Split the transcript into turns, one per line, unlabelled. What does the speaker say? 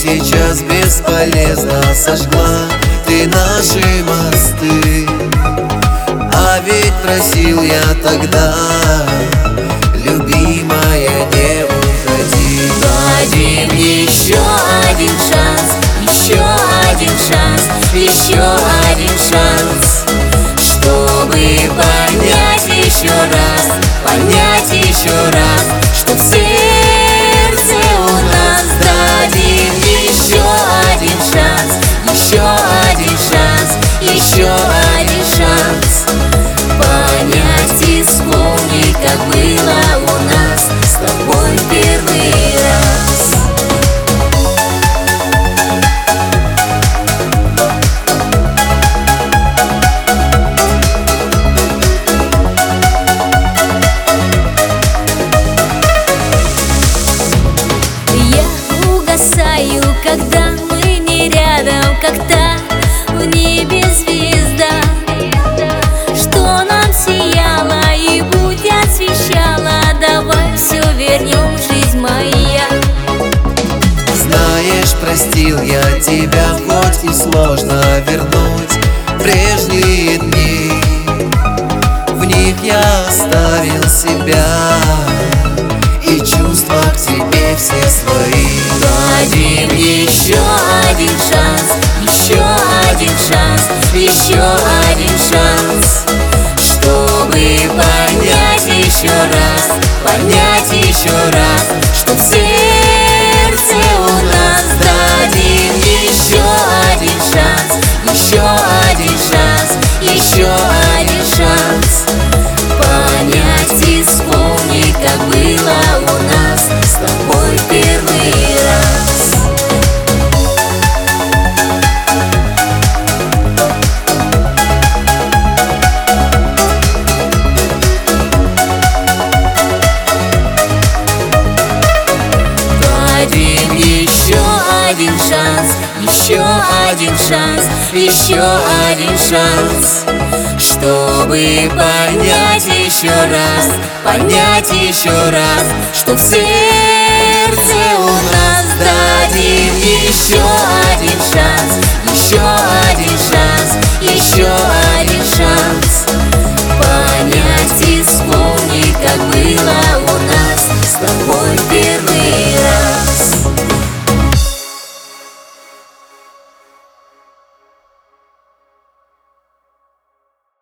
сейчас бесполезно сожгла ты наши мосты. А ведь просил я тогда, любимая, не уходи.
Дадим еще один шанс, еще один шанс, еще один шанс, чтобы понять еще раз, понять еще раз, что в сердце у нас. Дадим еще один шанс, еще один шанс, еще один шанс, понять и вспомнить, как было у нас с тобой первый раз. Я угасаю, когда мы не рядом, как та в небе звезда, что нам сияла и путь освещала. Давай все вернем, жизнь моя.
Знаешь, простил я тебя, хоть и сложно вернуть прежние дни. В них я оставил себя и чувства к тебе все свои.
Дадим еще один шанс, еще один шанс, еще один шанс, чтобы понять еще раз, понять еще раз, что в сердце у нас. Дадим еще один шанс, еще один шанс, еще один шанс, понять и вспомнить, как было у нас с тобой первый раз. Дадим еще один шанс, еще один шанс, еще один шанс, чтобы понять еще раз, понять еще раз, что в сердце